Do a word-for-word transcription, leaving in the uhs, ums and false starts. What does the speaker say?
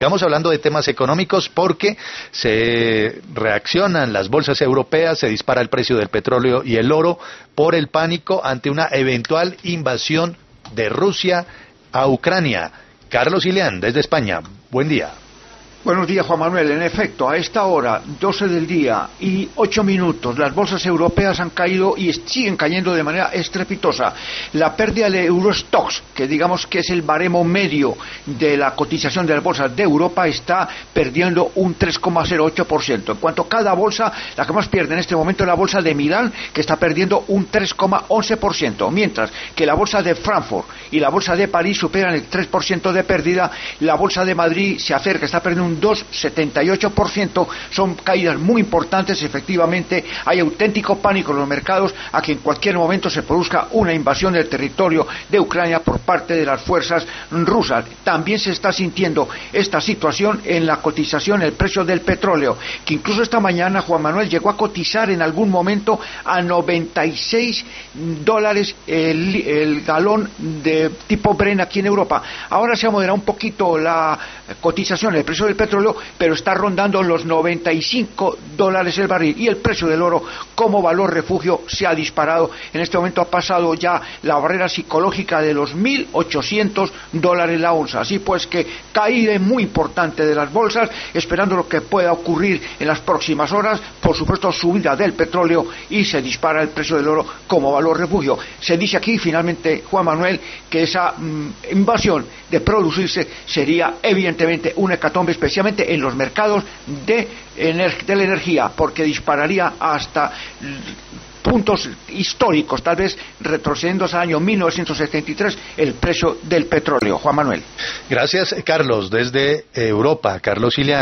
Estamos hablando de temas económicos porque se reaccionan las bolsas europeas, se dispara el precio del petróleo y el oro por el pánico ante una eventual invasión de Rusia a Ucrania. Carlos Ilián, desde España. Buen día. Buenos días, Juan Manuel. En efecto, a esta hora, doce del día y ocho minutos, las bolsas europeas han caído y siguen cayendo de manera estrepitosa. La pérdida de Eurostoxx, que digamos que es el baremo medio de la cotización de las bolsas de Europa, está perdiendo un tres coma cero ocho por ciento. En cuanto a cada bolsa, la que más pierde en este momento es la bolsa de Milán, que está perdiendo un tres coma once por ciento, mientras que la bolsa de Frankfurt y la bolsa de París superan el tres por ciento de pérdida. La bolsa de Madrid se acerca, está perdiendo un dos coma setenta y ocho por ciento. Son caídas muy importantes. Efectivamente, hay auténtico pánico en los mercados a que en cualquier momento se produzca una invasión del territorio de Ucrania por parte de las fuerzas rusas. También se está sintiendo esta situación en la cotización, el precio del petróleo, que incluso esta mañana, Juan Manuel, llegó a cotizar en algún momento a noventa y seis dólares el, el galón de tipo Brent aquí en Europa. Ahora se ha moderado un poquito la cotización, el precio del petróleo, pero está rondando los noventa y cinco dólares el barril, y el precio del oro como valor refugio se ha disparado. En este momento ha pasado ya la barrera psicológica de los mil ochocientos dólares la onza. Así pues que caída muy importante de las bolsas, esperando lo que pueda ocurrir en las próximas horas. Por supuesto, subida del petróleo y se dispara el precio del oro como valor refugio. Se dice aquí finalmente, Juan Manuel, que esa mmm, invasión de producirse sería evidentemente un hecatombe, especialmente en los mercados de, de la energía, porque dispararía hasta puntos históricos, tal vez retrocediendo al año mil novecientos setenta y tres el precio del petróleo. Juan Manuel. Gracias, Carlos, desde Europa. Carlos Ilián.